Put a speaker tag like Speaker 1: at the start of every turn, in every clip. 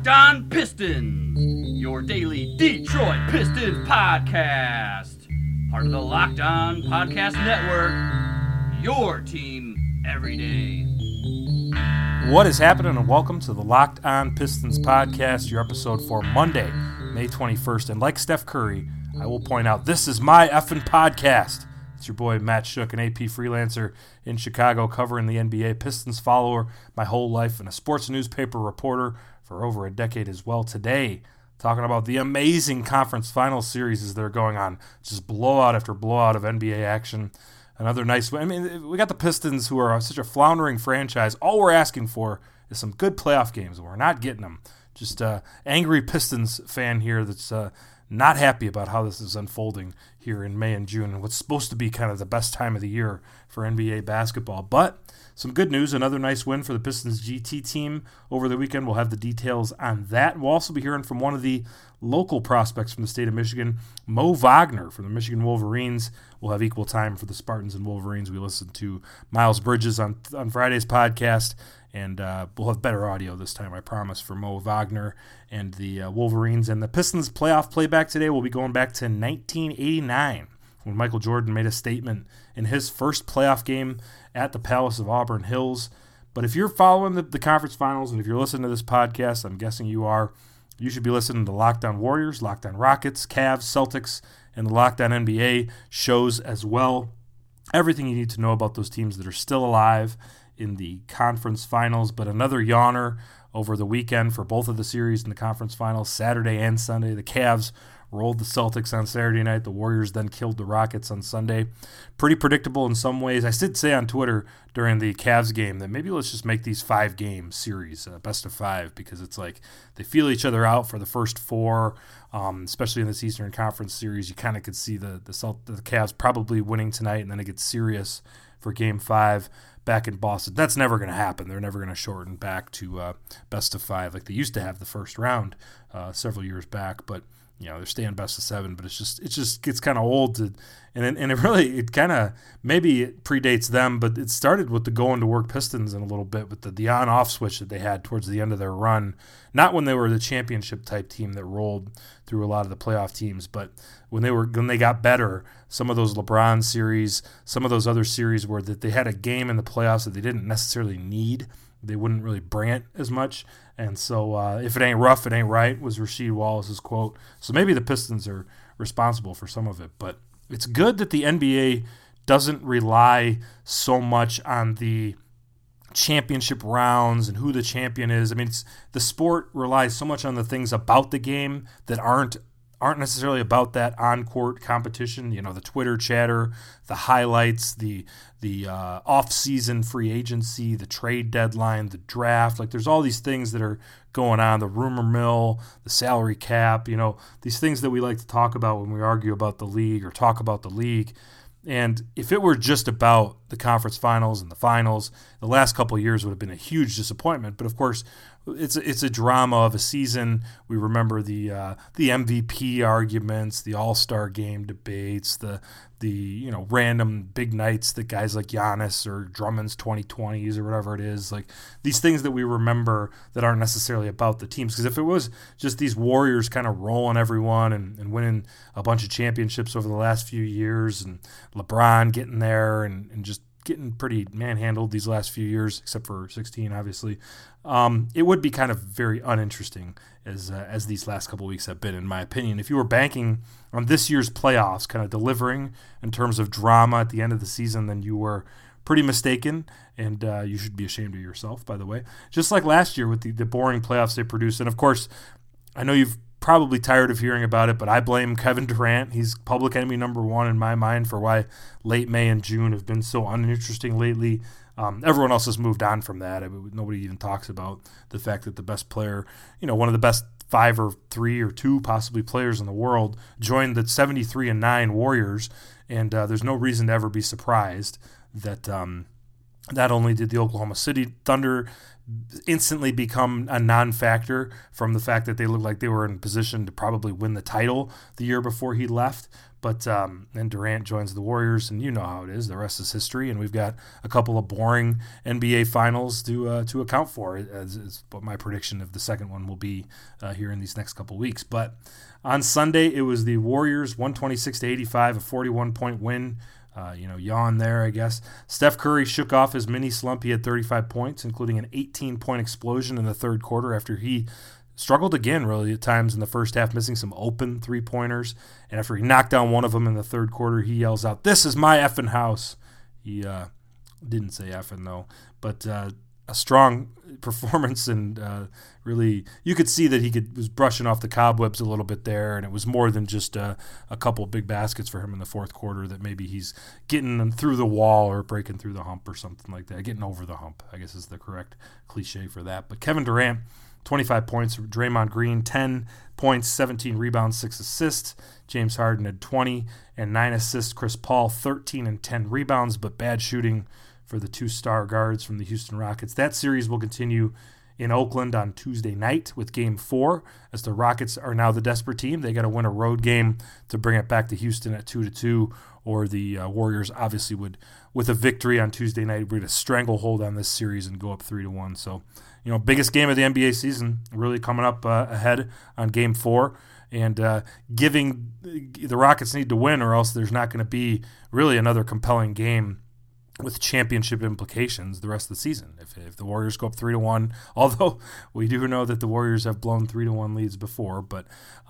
Speaker 1: Locked On Pistons, your daily Detroit Pistons podcast. Part of the Locked On Podcast Network, your team every day.
Speaker 2: What is happening, and welcome to the Locked On Pistons podcast, your episode for Monday, May 21st. And like Steph Curry, I will point out, this is my effing podcast. It's your boy Matt Shook, an AP freelancer in Chicago covering the NBA, Pistons follower my whole life, and a sports newspaper reporter for over a decade as well. Today, talking about the amazing conference finals series that are going on. Just blowout after blowout of NBA action. Another nice win. I mean, we got the Pistons, who are such a floundering franchise. All we're asking for is some good playoff games, and we're not getting them. Just angry Pistons fan here that's not happy about how this is unfolding here in May and June, and what's supposed to be kind of the best time of the year for NBA basketball. But some good news, another nice win for the Pistons GT team over the weekend. We'll have the details on that. We'll also be hearing from one of the local prospects from the state of Michigan, Mo Wagner from the Michigan Wolverines. We'll have equal time for the Spartans and Wolverines. We listened to Miles Bridges on Friday's podcast, and we'll have better audio this time, I promise, for Mo Wagner and the Wolverines. And the Pistons playoff playback today will be going back to 1989, when Michael Jordan made a statement in his first playoff game at the Palace of Auburn Hills. But if you're following the conference finals, and if you're listening to this podcast, I'm guessing you are, you should be listening to Locked On Warriors, Locked On Rockets, Cavs, Celtics, and the Locked On NBA shows as well. Everything you need to know about those teams that are still alive in the conference finals. But another yawner over the weekend for both of the series in the conference finals, Saturday and Sunday. The Cavs rolled the Celtics on Saturday night. The Warriors then killed the Rockets on Sunday. Pretty predictable in some ways. I did say on Twitter during the Cavs game that maybe let's just make these 5-game series, best of 5, because it's like they feel each other out for the first 4, especially in this Eastern Conference series. You kind of could see the Cavs probably winning tonight, and then it gets serious for Game 5 back in Boston. That's never going to happen. They're never going to shorten back to best of 5 like they used to have the first round several years back, but you know, they're staying best of 7, but it just gets kind of old it kind of, maybe it predates them, but it started with the going to work Pistons in a little bit with the on-off switch that they had towards the end of their run. Not when they were the championship type team that rolled through a lot of the playoff teams, but when they got better, some of those LeBron series, some of those other series where that they had a game in the playoffs that they didn't necessarily need. They wouldn't really bring it as much. And so if it ain't rough, it ain't right, was Rasheed Wallace's quote. So maybe the Pistons are responsible for some of it. But it's good that the NBA doesn't rely so much on the championship rounds and who the champion is. I mean, the sport relies so much on the things about the game that aren't necessarily about that on-court competition. You know, the Twitter chatter, the highlights, the off-season free agency, the trade deadline, the draft. Like, there's all these things that are going on, the rumor mill, the salary cap, you know, these things that we like to talk about when we argue about the league or talk about the league. And if it were just about the conference finals and the finals, the last couple of years would have been a huge disappointment. But of course, it's a drama of a season. We remember the MVP arguments, the All-Star game debates, the random big nights that guys like Giannis or Drummond's 2020s or whatever it is, like these things that we remember that aren't necessarily about the teams. Because if it was just these Warriors kind of rolling everyone and winning a bunch of championships over the last few years, and LeBron getting there and just getting pretty manhandled these last few years, except for 16, obviously, it would be kind of very uninteresting as these last couple of weeks have been, in my opinion. If you were banking on this year's playoffs kind of delivering in terms of drama at the end of the season, then you were pretty mistaken, and you should be ashamed of yourself, by the way. Just like last year with the boring playoffs they produced. And, of course, I know you've probably tired of hearing about it, but I blame Kevin Durant. He's public enemy number 1 in my mind for why late May and June have been so uninteresting lately. Everyone else has moved on from that. I mean, nobody even talks about the fact that the best player, one of the best 5 or 3 or 2 possibly players in the world, joined the 73-9 Warriors, and there's no reason to ever be surprised that not only did the Oklahoma City Thunder instantly become a non-factor from the fact that they looked like they were in position to probably win the title the year before he left. But then Durant joins the Warriors, and you know how it is. The rest is history, and we've got a couple of boring NBA finals to account for. Is what my prediction of the second one will be here in these next couple weeks. But on Sunday, it was the Warriors 126-85, a 41-point win. Yawn there, I guess. Steph Curry shook off his mini slump. He had 35 points, including an 18-point explosion in the third quarter after he struggled again, really, at times in the first half, missing some open three-pointers. And after he knocked down one of them in the third quarter, he yells out, "This is my effing house." He didn't say effing, though, but a strong performance, and really, you could see that he was brushing off the cobwebs a little bit there, and it was more than just a couple big baskets for him in the fourth quarter, that maybe he's getting them through the wall or breaking through the hump or something like that. Getting over the hump, I guess, is the correct cliche for that. But Kevin Durant, 25 points. Draymond Green, 10 points, 17 rebounds, 6 assists. James Harden had 20 and 9 assists. Chris Paul, 13 and 10 rebounds, but bad shooting for the two-star guards from the Houston Rockets. That series will continue in Oakland on Tuesday night with Game 4, as the Rockets are now the desperate team. They got to win a road game to bring it back to Houston at 2-2, or the Warriors obviously would, with a victory on Tuesday night, we're going to stranglehold on this series and go up 3-1. So, biggest game of the NBA season really coming up ahead on Game 4, and giving the Rockets need to win, or else there's not going to be really another compelling game with championship implications the rest of the season. If the Warriors go up 3-1, although we do know that the Warriors have blown 3-1 leads before, but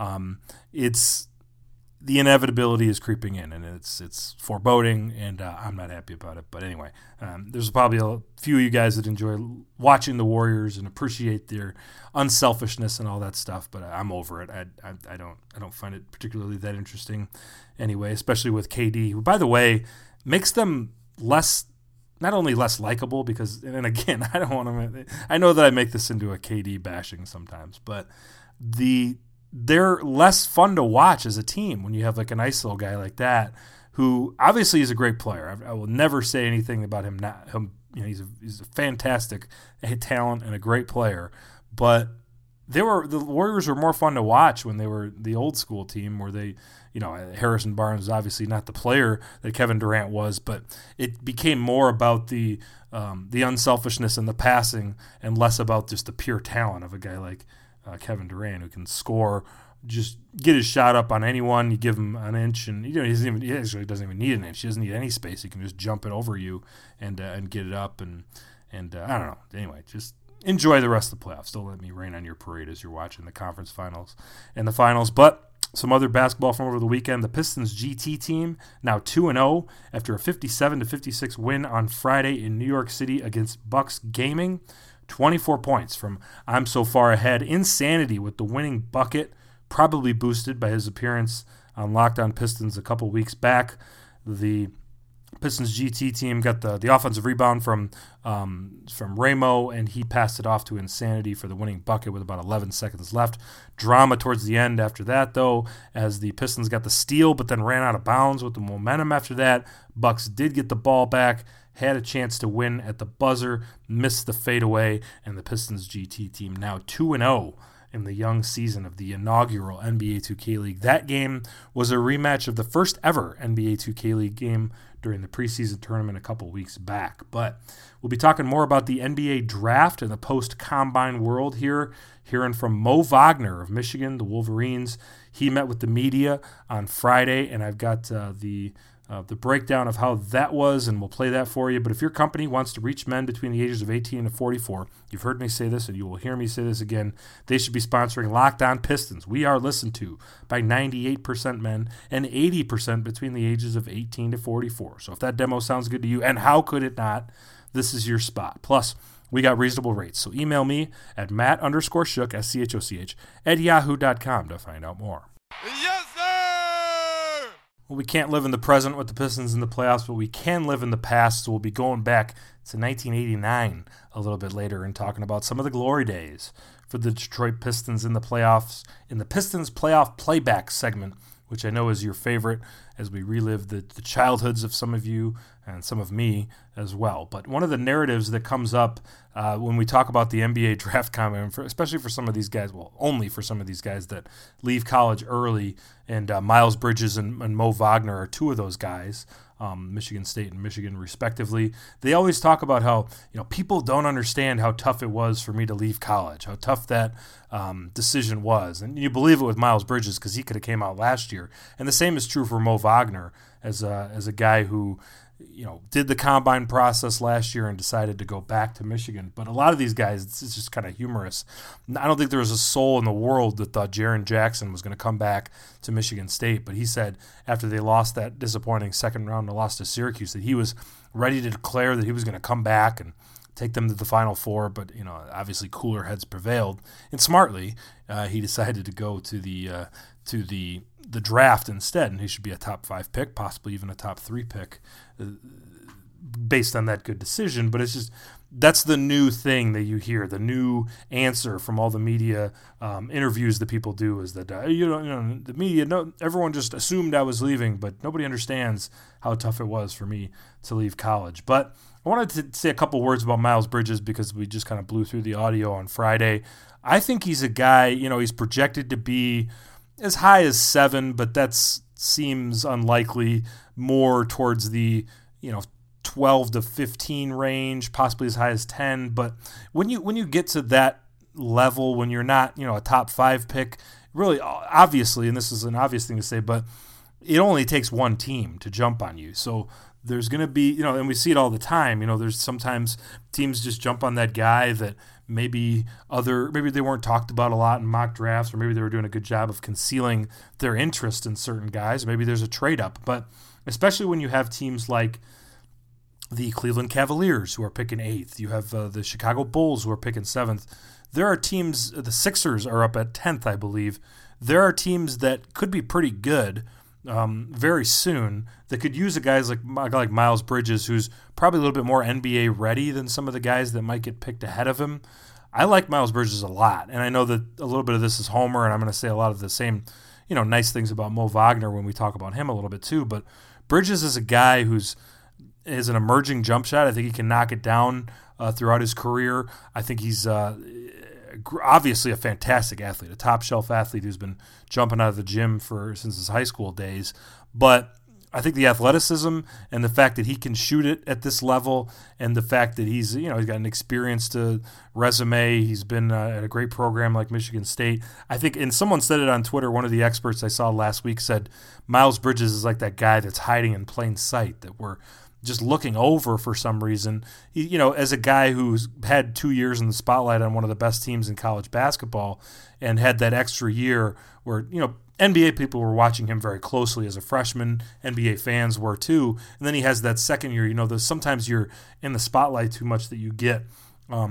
Speaker 2: it's the inevitability is creeping in, and it's foreboding, and I'm not happy about it. But anyway, there's probably a few of you guys that enjoy watching the Warriors and appreciate their unselfishness and all that stuff, but I'm over it. I don't find it particularly that interesting anyway, especially with KD, who, by the way, makes them not only less likable, because, and again, I know that I make this into a KD bashing sometimes, but they're less fun to watch as a team when you have like a nice little guy like that, who obviously is a great player. I will never say anything about him. He's a fantastic talent and a great player, but the Warriors were more fun to watch when they were the old school team, where they, Harrison Barnes is obviously not the player that Kevin Durant was, but it became more about the unselfishness and the passing, and less about just the pure talent of a guy like Kevin Durant, who can score, just get his shot up on anyone. You give him an inch, and he actually doesn't even need an inch. He doesn't need any space. He can just jump it over you and get it up, and I don't know. Anyway, just enjoy the rest of the playoffs. Don't let me rain on your parade as you're watching the conference finals and the finals. But some other basketball from over the weekend. The Pistons GT team now 2-0 after a 57-56 win on Friday in New York City against Bucks Gaming. 24 points from I'm So Far Ahead. Insanity with the winning bucket, probably boosted by his appearance on Locked On Pistons a couple weeks back. The Pistons GT team got the offensive rebound from Ramo, and he passed it off to Insanity for the winning bucket with about 11 seconds left. Drama towards the end after that, though, as the Pistons got the steal but then ran out of bounds with the momentum after that. Bucks did get the ball back, had a chance to win at the buzzer, missed the fadeaway, and the Pistons GT team now 2-0 in the young season of the inaugural NBA 2K League. That game was a rematch of the first ever NBA 2K League game during the preseason tournament a couple weeks back. But we'll be talking more about the NBA draft and the post-combine world here, hearing from Mo Wagner of Michigan, the Wolverines. He met with the media on Friday, and I've got the breakdown of how that was, and we'll play that for you. But if your company wants to reach men between the ages of 18 and 44, you've heard me say this, and you will hear me say this again, they should be sponsoring Locked On Pistons. We are listened to by 98% men and 80% between the ages of 18 to 44. So if that demo sounds good to you, and how could it not, this is your spot. Plus, we got reasonable rates. So email me at Matt_Schoch, SCHOCH, at yahoo.com to find out more.
Speaker 3: Yes, sir!
Speaker 2: Well, we can't live in the present with the Pistons in the playoffs, but we can live in the past. So we'll be going back to 1989 a little bit later and talking about some of the glory days for the Detroit Pistons in the playoffs, in the Pistons playoff playback segment which I know is your favorite as we relive the childhoods of some of you and some of me as well. But one of the narratives that comes up when we talk about the NBA draft combine, especially for some of these guys, well, only for some of these guys that leave college early, and Miles Bridges and Mo Wagner are two of those guys, Michigan State and Michigan respectively. They always talk about how people don't understand how tough it was for me to leave college, how tough that decision was. And you believe it with Miles Bridges because he could have came out last year. And the same is true for Mo Wagner as a guy who did the combine process last year and decided to go back to Michigan. But a lot of these guys, it's just kind of humorous. I don't think there was a soul in the world that thought Jaren Jackson was going to come back to Michigan State. But he said after they lost that disappointing second round and lost to Syracuse that he was ready to declare that he was going to come back and take them to the Final Four. But, obviously cooler heads prevailed. And smartly, he decided to go to the draft instead, and he should be a top 5 pick, possibly even a top 3 pick based on that good decision. But it's just that's the new thing that you hear, the new answer from all the media interviews that people do is that the media, everyone just assumed I was leaving, but nobody understands how tough it was for me to leave college. But I wanted to say a couple words about Miles Bridges because we just kind of blew through the audio on Friday. I think he's a guy, he's projected to be as high as 7, but that seems unlikely, more towards the 12 to 15 range, possibly as high as 10. But when you get to that level, when you're not a top 5 pick, really obviously, and this is an obvious thing to say, but it only takes one team to jump on you. So there's going to be, and we see it all the time, there's sometimes teams just jump on that guy that maybe they weren't talked about a lot in mock drafts, or maybe they were doing a good job of concealing their interest in certain guys. Maybe there's a trade up, but especially when you have teams like the Cleveland Cavaliers who are picking 8th, you have the Chicago Bulls who are picking 7th. There are teams, the Sixers are up at 10th, I believe. There are teams that could be pretty good very soon that could use a guy like Miles Bridges, who's probably a little bit more NBA ready than some of the guys that might get picked ahead of him. I like Miles Bridges a lot, and I know that a little bit of this is Homer, and I'm going to say a lot of the same nice things about Mo Wagner when we talk about him a little bit too, but Bridges is a guy who's an emerging jump shot. I think he can knock it down throughout his career. I think he's obviously a fantastic athlete, a top-shelf athlete who's been jumping out of the gym since his high school days. But I think the athleticism and the fact that he can shoot it at this level, and the fact that he's got an experienced resume, he's been at a great program like Michigan State. I think, and someone said it on Twitter, one of the experts I saw last week said Miles Bridges is like that guy that's hiding in plain sight that we're just looking over for some reason. As a guy who's had 2 years in the spotlight on one of the best teams in college basketball and had that extra year where, NBA people were watching him very closely as a freshman. NBA fans were too. And then he has that second year, sometimes you're in the spotlight too much that you get, a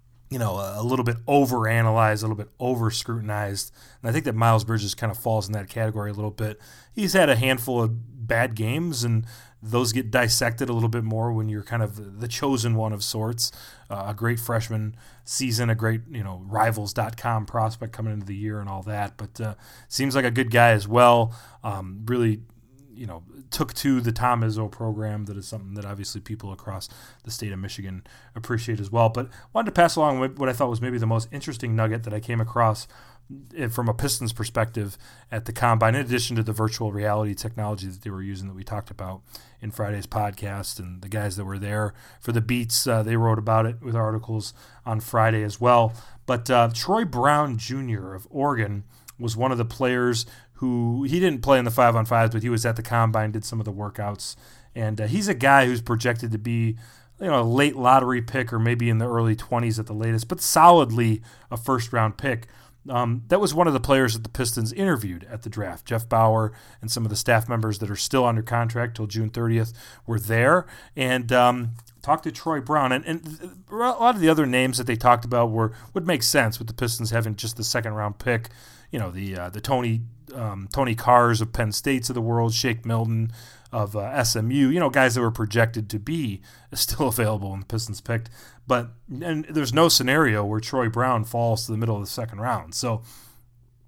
Speaker 2: little bit overanalyzed, a little bit over-scrutinized. And I think that Miles Bridges kind of falls in that category a little bit. He's had a handful of bad games, and those get dissected a little bit more when you're kind of the chosen one of sorts. A great freshman season, a great, Rivals.com prospect coming into the year and all that. But seems like a good guy as well. Really, took to the Tom Izzo program. That is something that obviously people across the state of Michigan appreciate as well. But wanted to pass along what I thought was maybe the most interesting nugget that I came across from a Pistons perspective at the Combine, in addition to the virtual reality technology that they were using that we talked about in Friday's podcast, and the guys that were there for the beats, they wrote about it with articles on Friday as well. But Troy Brown Jr. of Oregon was one of the players who, he didn't play in the 5-on-5s, but he was at the Combine, did some of the workouts, and he's a guy who's projected to be a late lottery pick, or maybe in the early 20s at the latest, but solidly a first-round pick. That was one of the players that the Pistons interviewed at the draft. Jeff Bauer and some of the staff members that are still under contract till June 30th were there and talked to Troy Brown. And a lot of the other names that they talked about would make sense with the Pistons having just the second-round pick. The Tony Carrs of Penn State's of the world, Shake Milton of SMU, guys that were projected to be still available and the Pistons picked. And there's no scenario where Troy Brown falls to the middle of the second round. So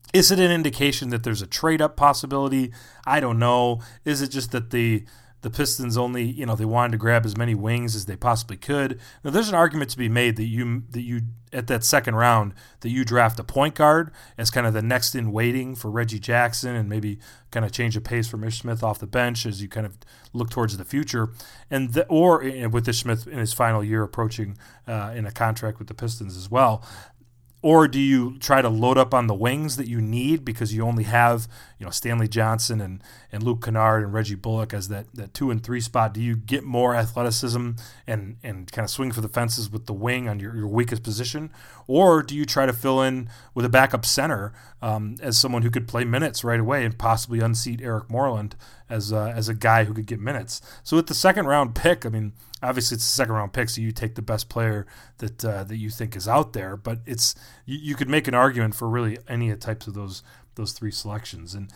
Speaker 2: Is it an indication that there's a trade-up possibility? I don't know. Is it just that the Pistons only, they wanted to grab as many wings as they possibly could? Now, there's an argument to be made that you at that second round that you draft a point guard as kind of the next in waiting for Reggie Jackson and maybe kind of change the pace for Ish Smith off the bench as you kind of look towards the future, or with Ish Smith in his final year approaching in a contract with the Pistons as well. Or do you try to load up on the wings that you need because you only have, Stanley Johnson and Luke Kennard and Reggie Bullock as that 2 and 3 spot? Do you get more athleticism and kind of swing for the fences with the wing on your weakest position? Or do you try to fill in with a backup center as someone who could play minutes right away and possibly unseat Eric Moreland as a guy who could get minutes? So with the second round pick, obviously it's a second round pick, so you take the best player that you think is out there. But you could make an argument for really any types of those three selections. And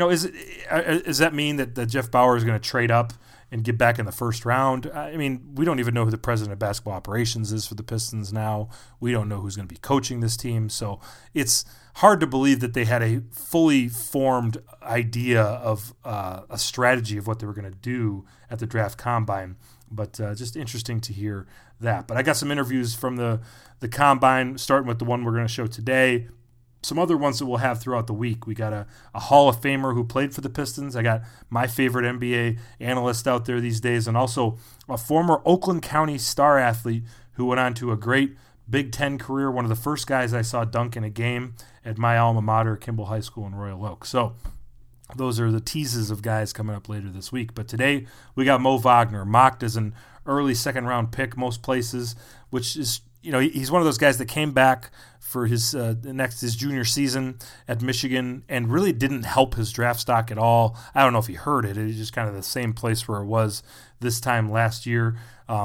Speaker 2: does that mean that Jeff Bauer is going to trade up and get back in the first round? We don't even know who the president of basketball operations is for the Pistons now. We don't know who's going to be coaching this team. So it's hard to believe that they had a fully formed idea of a strategy of what they were going to do at the draft combine. But just interesting to hear that. But I got some interviews from the combine, starting with the one we're going to show today. Some other ones that we'll have throughout the week. We got a Hall of Famer who played for the Pistons. I got my favorite NBA analyst out there these days, and also a former Oakland County star athlete who went on to a great Big Ten career, one of the first guys I saw dunk in a game at my alma mater, Kimball High School in Royal Oak. So those are the teases of guys coming up later this week. But today we got Mo Wagner, mocked as an early second-round pick most places, which is, he's one of those guys that came back for his junior season at Michigan and really didn't help his draft stock at all. I don't know if he heard it. It was just kind of the same place where it was this time last year.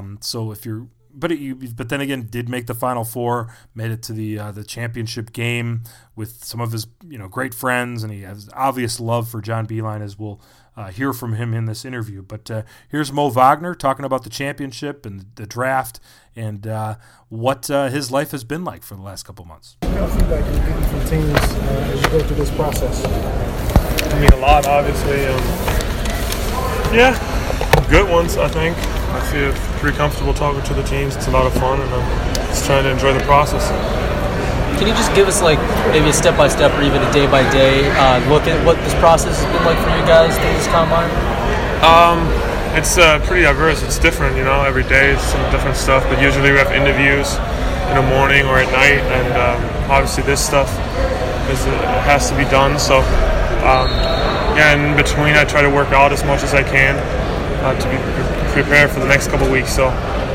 Speaker 2: But then again, did make the Final Four, made it to the championship game with some of his great friends, and he has obvious love for John Beilein, as we'll hear from him in this interview. But here's Mo Wagner talking about the championship and the draft and what his life has been like for the last couple months.
Speaker 4: What kind of feedback are you getting from teams as you go through this process?
Speaker 5: A lot, obviously. Good ones, I think. I feel pretty comfortable talking to the teams. It's a lot of fun, and I'm just trying to enjoy the process.
Speaker 6: Can you just give us maybe a step-by-step or even a day-by-day look at what this process has been like for you guys through this combine?
Speaker 5: It's pretty diverse. It's different, every day it's some different stuff. But usually we have interviews in the morning or at night, and obviously this stuff has to be done. So, in between I try to work out as much as I can to be prepared for the next couple of weeks. So,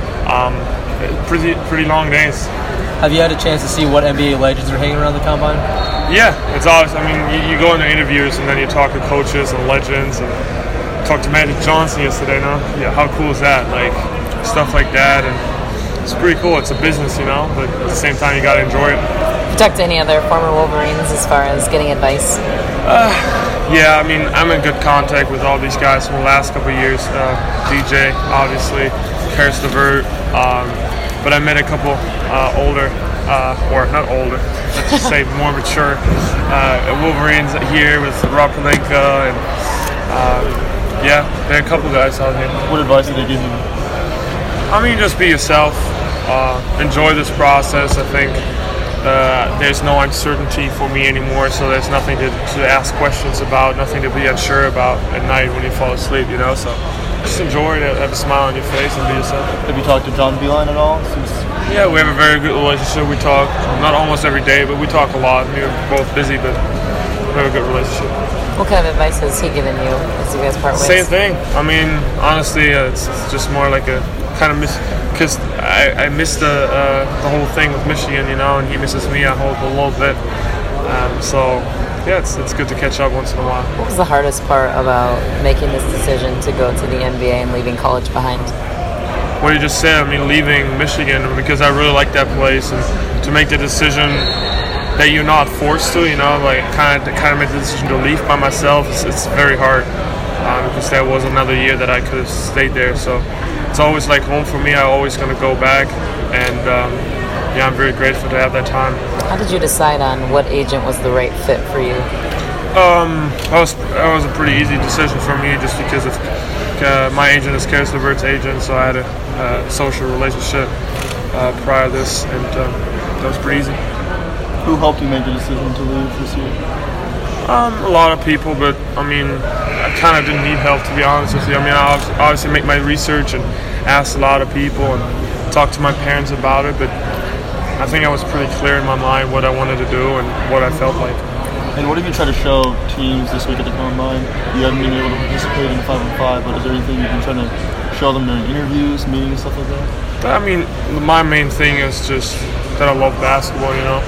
Speaker 5: pretty long days.
Speaker 6: Have you had a chance to see what NBA legends are hanging around the combine?
Speaker 5: Yeah, it's obvious. You go into interviews and then you talk to coaches and legends, and talked to Magic Johnson yesterday. Yeah, how cool is that? Stuff like that, and it's pretty cool. It's a business, but at the same time you got to enjoy it.
Speaker 7: You talked to any other former Wolverines as far as getting advice?
Speaker 5: Yeah, I'm in good contact with all these guys from the last couple of years. DJ, obviously, Karis LeVert, but I met a couple older, or not older, let's just say more mature Wolverines here with Rob Pelinka, and there are a couple guys out here.
Speaker 8: What advice did they give you?
Speaker 5: Just be yourself, enjoy this process. I think there's no uncertainty for me anymore, so there's nothing to ask questions about, nothing to be unsure about at night when you fall asleep, so just enjoy it, have a smile on your face, and be yourself.
Speaker 8: Have you talked to John Beilein at all?
Speaker 5: Yeah, we have a very good relationship. We talk, not almost every day, but we talk a lot. We're both busy, but we have a good relationship.
Speaker 7: What kind of advice has he given you as you guys part ways?
Speaker 5: Same thing. Honestly, it's just more like a kind of because I missed the whole thing with Michigan, and he misses me, I hope, a little bit. It's good to catch up once in a while.
Speaker 7: What was the hardest part about making this decision to go to the NBA and leaving college behind?
Speaker 5: What you just said, leaving Michigan, because I really like that place, and to make the decision that you're not forced to, kind of make the decision to leave by myself, it's very hard, because there was another year that I could have stayed there. So it's always like home for me. I'm always going to go back, and yeah, I'm very grateful to have that time.
Speaker 7: How did you decide on what agent was the right fit for you?
Speaker 5: That was a pretty easy decision for me, just because of my agent is Karis LeVert's agent, so I had a social relationship prior to this, and that was pretty easy.
Speaker 8: Who helped you make the decision to leave this year?
Speaker 5: A lot of people, but I mean, I kind of didn't need help, to be honest with you. I mean, I obviously make my research and ask a lot of people and talk to my parents about it, but I think I was pretty clear in my mind what I wanted to do and what I felt like.
Speaker 8: And what have you tried to show teams this week at the Combine? You haven't been able to participate in the 5-on-5, but is there anything you've been trying to show them during interviews, meetings, stuff like that?
Speaker 5: I mean, my main thing is just that I love basketball, you know.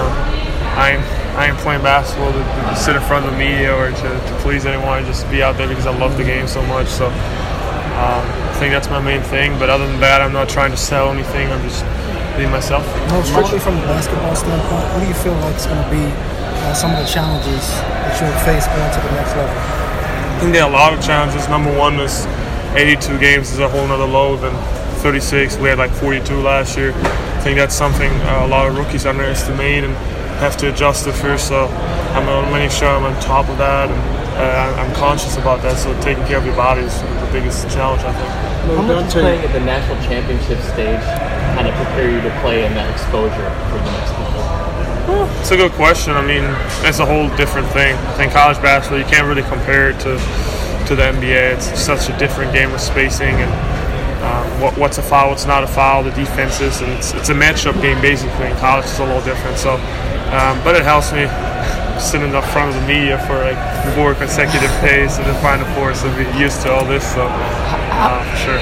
Speaker 5: I ain't playing basketball to sit in front of the media or to please anyone. I just be out there because I love the game so much. So I think that's my main thing. But other than that, I'm not trying to sell anything. I'm just being myself.
Speaker 4: Strictly from a basketball standpoint, what do you feel like is going to be some of the challenges that you'll face going to the next level?
Speaker 5: I think there are a lot of challenges. Number one is 82 games is a whole nother load than 36. We had like 42 last year. I think that's something a lot of rookies underestimate and have to adjust to first. So I'm going to make sure I'm on top of that, and I'm conscious about that. So taking care of your body is the biggest challenge, I think.
Speaker 6: How much does playing at the national championship stage kind of prepare you to play in that exposure for the next level?
Speaker 5: It's a good question. I mean, it's a whole different thing. I think college basketball, you can't really compare it to the NBA. It's such a different game with spacing and what's a foul, what's not a foul, the defenses, and it's a matchup game basically. In college, it's a little different. So, but it helps me sitting up front of the media for like 4 consecutive days and then Final Four, so be used to all this. So, for sure.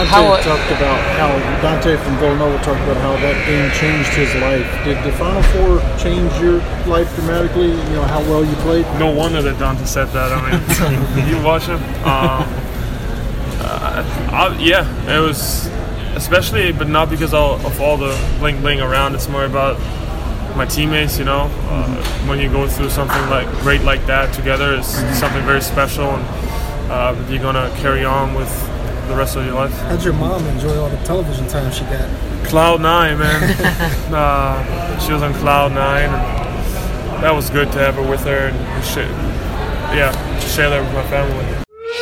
Speaker 4: Dante from Villanova talked about how that game changed his life. Did the Final Four change your life dramatically? You know how well you played.
Speaker 5: No wonder that Dante said that. I mean, did you watch him? Yeah, it was, especially, but not because of all the bling bling around. It's more about my teammates, you know. When you go through something great like that together, it's something very special, and you're gonna carry on with the rest of your life.
Speaker 4: How'd your mom enjoy all the television time she got?
Speaker 5: Cloud 9, man. She was on Cloud 9, and that was good to have her with her and share that with my family.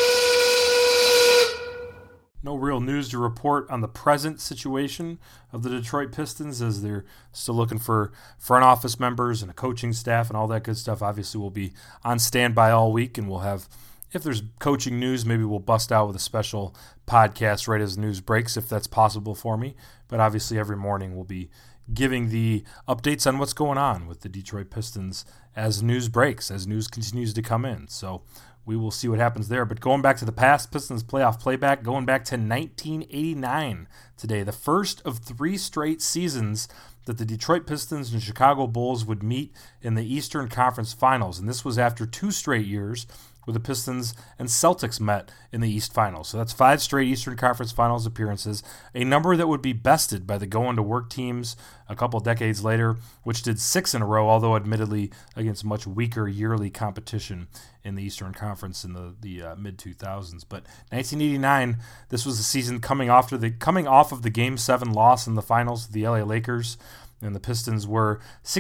Speaker 2: No real news to report on the present situation of the Detroit Pistons, as they're still looking for front office members and a coaching staff and all that good stuff. Obviously, we'll be on standby all week, and we'll have, if there's coaching news, maybe we'll bust out with a special podcast right as the news breaks, if that's possible for me. But obviously, every morning we'll be giving the updates on what's going on with the Detroit Pistons as news breaks, as news continues to come in. So we will see what happens there. But going back to the past, Pistons playoff playback, going back to 1989 today, the first of 3 straight seasons that the Detroit Pistons and Chicago Bulls would meet in the Eastern Conference Finals. And this was after 2 straight years where the Pistons and Celtics met in the East Finals. So that's 5 straight Eastern Conference Finals appearances, a number that would be bested by the going-to-work teams a couple decades later, which did 6 in a row, although admittedly against much weaker yearly competition in the Eastern Conference in the mid-2000s. But 1989, this was the season coming off of the Game 7 loss in the finals to the LA Lakers. And the Pistons were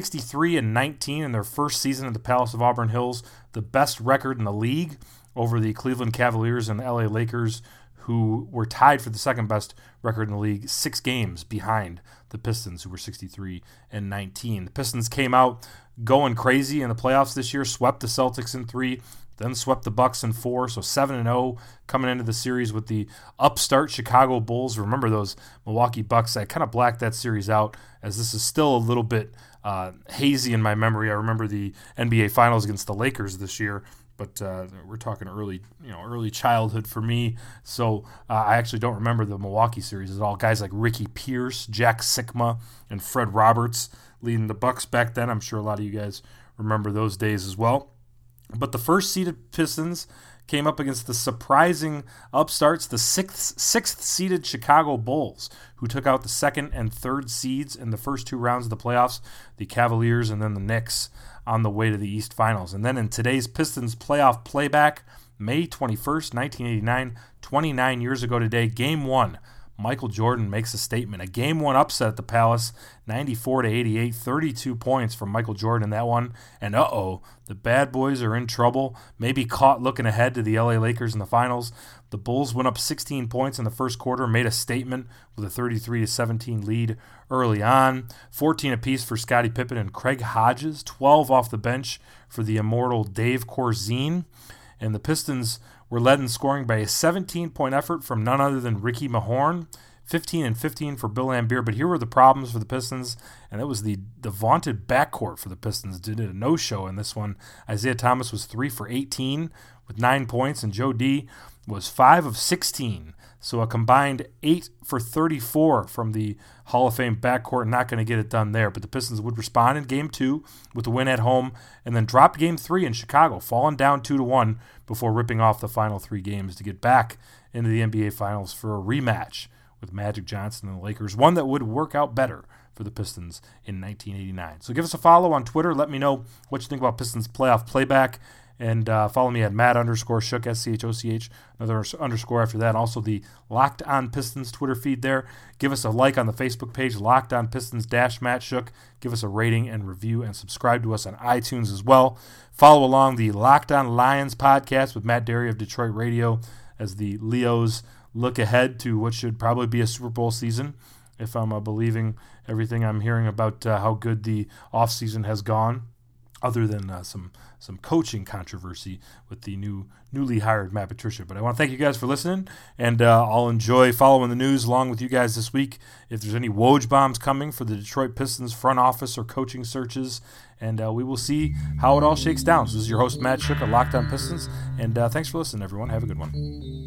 Speaker 2: 63-19 in their first season at the Palace of Auburn Hills, the best record in the league over the Cleveland Cavaliers and the LA Lakers, who were tied for the second best record in the league, 6 games behind the Pistons, who were 63-19. The Pistons came out going crazy in the playoffs this year, swept the Celtics in 3, then swept the Bucks in 4, so 7-0 coming into the series with the upstart Chicago Bulls. Remember those Milwaukee Bucks? I kind of blacked that series out, as this is still a little bit hazy in my memory. I remember the NBA Finals against the Lakers this year, but we're talking early childhood for me. So I actually don't remember the Milwaukee series at all. Guys like Ricky Pierce, Jack Sikma, and Fred Roberts leading the Bucks back then. I'm sure a lot of you guys remember those days as well. But the first-seeded Pistons came up against the surprising upstarts, the sixth-seeded Chicago Bulls, who took out the 2nd and 3rd seeds in the first 2 rounds of the playoffs, the Cavaliers and then the Knicks, on the way to the East Finals. And then in today's Pistons playoff playback, May 21st, 1989, 29 years ago today, Game 1, Michael Jordan makes a statement. A Game 1 upset at the Palace, 94-88, 32 points from Michael Jordan in that one. And the bad boys are in trouble, maybe caught looking ahead to the LA Lakers in the finals. The Bulls went up 16 points in the first quarter, made a statement with a 33-17 lead early on. 14 apiece for Scottie Pippen and Craig Hodges, 12 off the bench for the immortal Dave Corzine. And the Pistons were led in scoring by a 17-point effort from none other than Ricky Mahorn, 15 and 15 for Bill Laimbeer. But here were the problems for the Pistons, and that was the vaunted backcourt for the Pistons. Did a no-show in this one. Isaiah Thomas was 3 for 18 with 9 points, and Joe D was 5 of 16. So a combined 8 for 34 from the Hall of Fame backcourt. Not going to get it done there. But the Pistons would respond in Game 2 with a win at home and then dropped Game 3 in Chicago, falling down 2-1 before ripping off the final 3 games to get back into the NBA Finals for a rematch with Magic Johnson and the Lakers, one that would work out better for the Pistons in 1989. So give us a follow on Twitter. Let me know what you think about Pistons playoff playback. And follow me at Matt_Schoch, SCHOCH, another underscore after that. Also the Locked On Pistons Twitter feed there. Give us a like on the Facebook page, Locked On Pistons -Matt Schoch. Give us a rating and review and subscribe to us on iTunes as well. Follow along the Locked On Lions podcast with Matt Derry of Detroit Radio as the Leos look ahead to what should probably be a Super Bowl season, if I'm believing everything I'm hearing about how good the offseason has gone, other than some coaching controversy with the newly hired Matt Patricia. But I want to thank you guys for listening, and I'll enjoy following the news along with you guys this week. If there's any Woj bombs coming for the Detroit Pistons front office or coaching searches, and we will see how it all shakes down. So this is your host, Matt Schoch of Locked On Pistons, and thanks for listening, everyone. Have a good one.